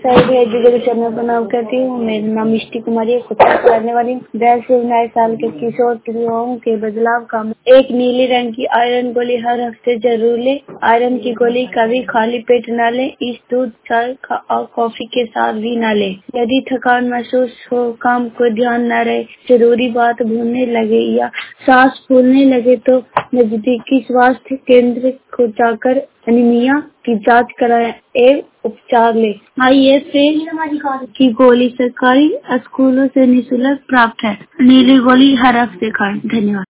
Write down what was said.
Side educator channel का नाम करती हूँ। मेरा नाम मिष्टी कुमारी है, कुत्ता पढ़ने वाली हूँ। 10 से 19 साल के किशोर युवाओं के बदलाव का एक नीले रंग की आयरन गोली हर हफ्ते जरूर ले। आयरन की गोली कभी खाली पेट न ले। इस दूध, चाय और कॉफी के साथ भी न ले। यदि थकान महसूस हो, काम को ध्यान न रहे, जरूरी बात भूलने लगे या सांस फूलने लगे तो नजदीकी स्वास्थ्य केंद्र को जाकर एनीमिया की जांच कराएं एवं उपचार ले। ISA की गोली सरकारी स्कूलों से निःशुल्क प्राप्त है। नीली गोली हर हफ्ते खाएं। धन्यवाद।